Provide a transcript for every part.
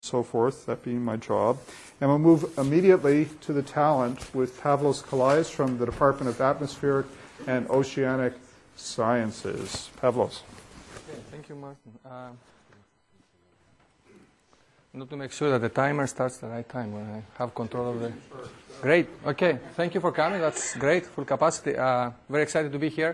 so forth, that being my job. And we'll move immediately to the talent with Pavlos Kalais from the Department of Atmospheric and Oceanic Sciences. Pavlos. Okay, thank you, Martin. Not to make sure that the timer starts at the right time when I have control of the... Great. Okay. Thank you for coming. That's great. Full capacity. Very excited to be here.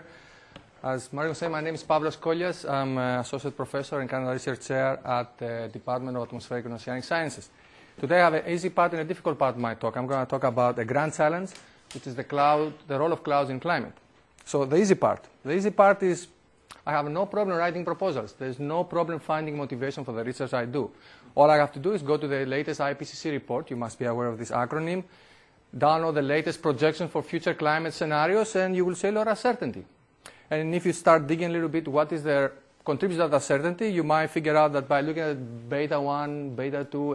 As Mario said, my name is Pavlos Kalais. I'm an associate professor and Canada Research Chair at the Department of Atmospheric and Oceanic Sciences. Today I have an easy part and a difficult part of my talk. I'm going to talk about a grand challenge, which is the role of clouds in climate. So the easy part. The easy part is I have no problem writing proposals. There's no problem finding motivation for the research I do. All I have to do is go to the latest IPCC report. You must be aware of this acronym. Download the latest projection for future climate scenarios, and you will say lower certainty. And if you start digging a little bit what is the contribution to that certainty, you might figure out that by looking at beta 1, beta 2,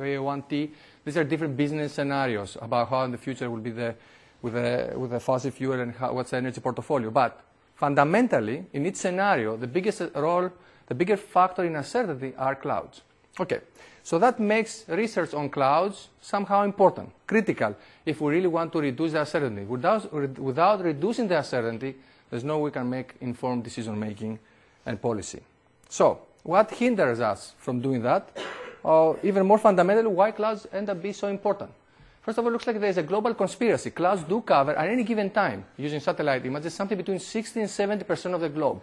A1T, these are different business scenarios about how in the future will be with the fossil fuel and what's the energy portfolio. But fundamentally, in each scenario, the biggest role, the bigger factor in uncertainty are clouds. Okay, so that makes research on clouds somehow important, critical, if we really want to reduce the uncertainty. Without reducing the uncertainty, there's no way we can make informed decision-making and policy. So, what hinders us from doing that? Or even more fundamentally, why clouds end up being so important? First of all, it looks like there's a global conspiracy. Clouds do cover, at any given time, using satellite images, something between 60 and 70% of the globe.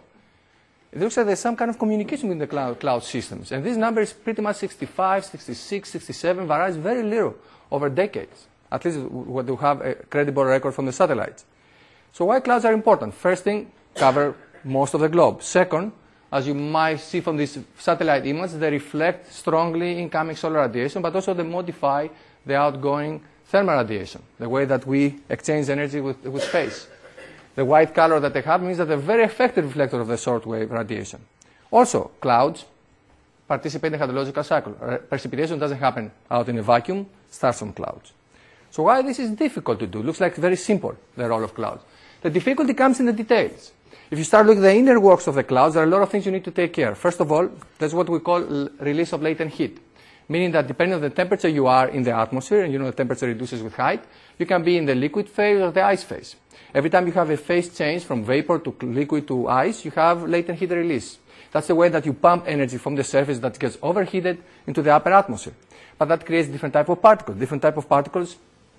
It looks like there's some kind of communication with the cloud systems. And this number is pretty much 65, 66, 67, varies very little over decades, at least what we have a credible record from the satellites. So why clouds are important? First thing, cover most of the globe. Second, as you might see from this satellite image, they reflect strongly incoming solar radiation, but also they modify the outgoing thermal radiation, the way that we exchange energy with space. The white color that they have means that they're a very effective reflector of the shortwave radiation. Also, clouds participate in the hydrological cycle. Precipitation doesn't happen out in a vacuum, starts from clouds. So why this is difficult to do? Looks like very simple, the role of clouds. The difficulty comes in the details. If you start looking at the inner works of the clouds, there are a lot of things you need to take care. First of all, there's what we call release of latent heat, meaning that depending on the temperature you are in the atmosphere, and you know the temperature reduces with height, you can be in the liquid phase or the ice phase. Every time you have a phase change from vapor to liquid to ice, you have latent heat release. That's the way that you pump energy from the surface that gets overheated into the upper atmosphere. But that creates different type of particles. Different type of particles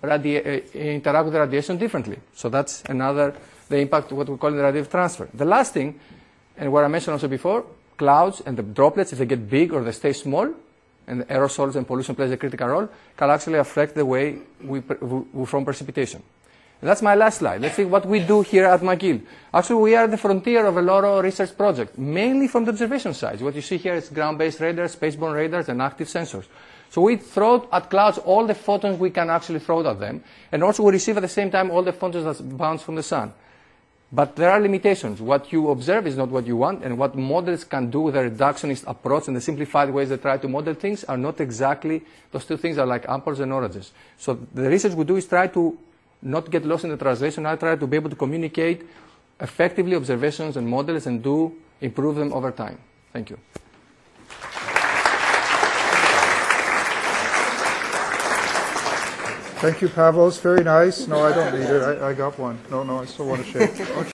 interact with the radiation differently. So that's another, the impact, what we call the radiative transfer. The last thing, and what I mentioned also before, clouds and the droplets, if they get big or they stay small, and aerosols and pollution plays a critical role, can actually affect the way we form precipitation. And that's my last slide. Let's see what we do here at McGill. Actually, we are at the frontier of a lot of research projects, mainly from the observation side. What you see here is ground-based radars, spaceborne radars, and active sensors. So we throw at clouds all the photons we can actually throw at them, and also we receive at the same time all the photons that bounce from the sun. But there are limitations. What you observe is not what you want, and what models can do with a reductionist approach and the simplified ways they try to model things are not exactly, those two things are like apples and oranges. So the research we do is try to not get lost in the translation. I try to be able to communicate effectively observations and models and improve them over time. Thank you. Thank you, Pavlos. Very nice. No, I don't need it. I got one. No, I still want to shake. Okay.